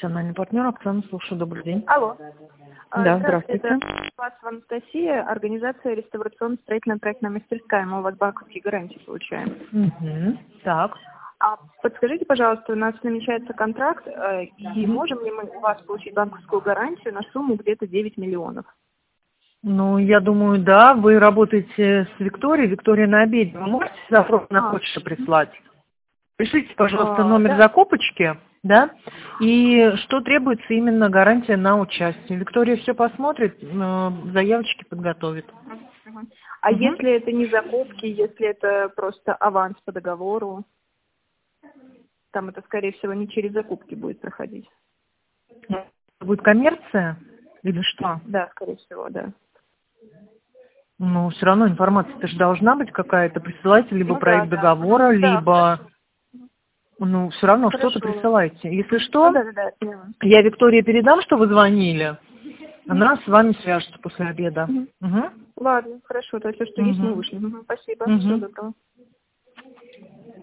профессиональный партнер Оксана, слушаю, добрый день. Алло. Да, здравствуйте. Это вас Анастасия, организация реставрационно-строительная проектная мастерская. Мы у вас банковские гарантии получаем. Угу. Так. А подскажите, пожалуйста, у нас намечается контракт, и можем ли мы у вас получить банковскую гарантию на сумму где-то 9 миллионов? Ну, я думаю, да, вы работаете с Викторией. Виктория на обеде. Вы можете запрос на почту прислать? Пишите, пожалуйста, номер Да. закупочки, да, и что требуется именно гарантия на участие. Виктория все посмотрит, заявочки подготовит. А если это не закупки, если это просто аванс по договору, там это, скорее всего, не через закупки будет проходить? Будет коммерция или что? Да, скорее всего, да. Ну, все равно информация-то же должна быть какая-то. Присылайте либо проект договора, Да, либо... хорошо. Ну, все равно Хорошо. что-то присылайте. Если что, Да, поняла. я Виктории передам, что вы звонили. Она с вами свяжется после обеда. Угу. Ладно, хорошо, то есть, что есть, мы вышли. Спасибо, всего доброго.